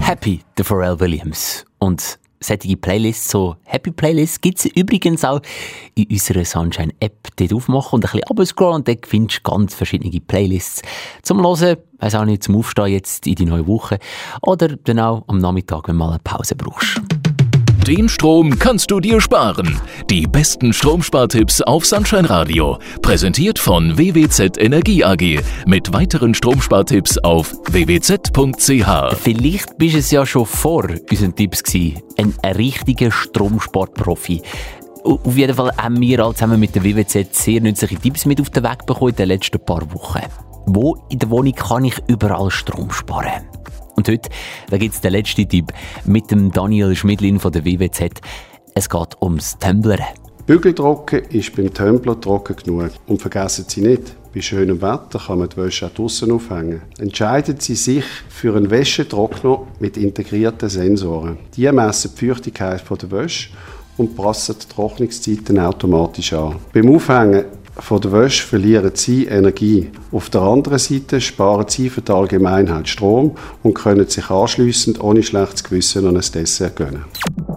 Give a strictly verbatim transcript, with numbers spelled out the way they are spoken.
Happy, der Pharrell Williams. Und solche Playlists, so Happy Playlists, gibt es übrigens auch in unserer Sunshine-App. Dort aufmachen und ein bisschen runterscrollen und dort findest du ganz verschiedene Playlists zum Hören, weiss auch nicht, zum Aufstehen jetzt in die neue Woche oder dann auch am Nachmittag, wenn du mal eine Pause brauchst. Den Strom kannst du dir sparen. Die besten Stromspartipps auf Sunshine Radio. Präsentiert von W W Z Energie A G. Mit weiteren Stromspartipps auf w w z punkt c h. Vielleicht bist es ja schon vor unseren Tipps gewesen. Ein, ein richtiger Stromsparprofi. Auf jeden Fall haben wir alle zusammen mit der W W Z sehr nützliche Tipps mit auf den Weg bekommen in den letzten paar Wochen. Wo in der Wohnung kann ich überall Strom sparen? Und heute, da gibt es den letzten Tipp mit dem Daniel Schmidlin von der W W Z. Es geht ums Tumblern. Bügeltrocken ist beim Tumbler trocken genug. Und vergessen Sie nicht, bei schönem Wetter kann man die Wäsche auch draussen aufhängen. Entscheiden Sie sich für einen Wäschetrockner mit integrierten Sensoren. Die messen die Feuchtigkeit der Wäsche und passen die Trocknungszeiten automatisch an. Beim Aufhängen von der Wäsche verlieren Sie Energie. Auf der anderen Seite sparen Sie für die Allgemeinheit Strom und können sich anschliessend ohne schlechtes Gewissen noch ein Dessert gönnen.